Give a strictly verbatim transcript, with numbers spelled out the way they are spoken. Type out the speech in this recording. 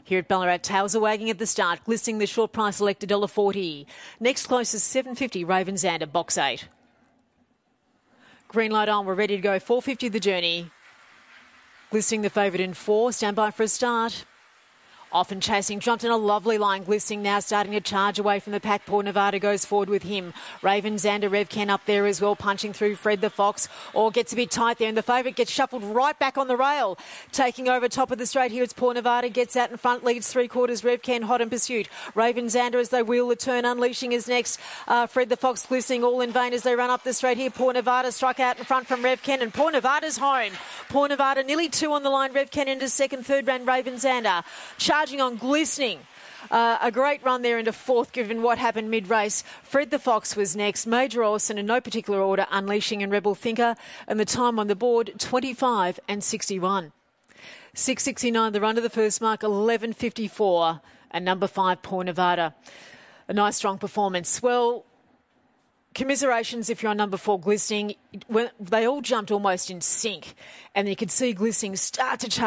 Here at Ballarat, tails are wagging at the start, glistening the short price select one dollar forty. Next closest seven fifty, Ravenszander, box eight. Green light on, we're ready to go. four fifty the journey. Glistening the favourite in four, stand by for a start. Often chasing, jumped in a lovely line. Glistening now starting to charge away from the pack. Poor Nevada goes forward with him. Ravenszander, Revken up there as well, punching through Fred the Fox. Or gets a bit tight there, and the favourite gets shuffled right back on the rail. Taking over top of the straight here, it's Poor Nevada. Gets out in front, leads three quarters. Revken hot in pursuit. Ravenszander as they wheel the turn, Unleashing is next. Uh, Fred the Fox glistening all in vain as they run up the straight here. Poor Nevada struck out in front from Revken, and Poor Nevada's home. Poor Nevada nearly two on the line. Revken into second, third ran Ravenszander. Charging on, glistening. Uh, a great run there into fourth given what happened mid-race. Fred the Fox was next. Major Olsen in no particular order, Unleashing and Rebel Thinker. And the time on the board, twenty-five and sixty-one. six sixty-nine, the run to the first mark, eleven fifty-four. And number five, Poor Nevada. A nice strong performance. Well, commiserations if you're on number four, Glistening. They all jumped almost in sync. And you could see Glistening start to charge.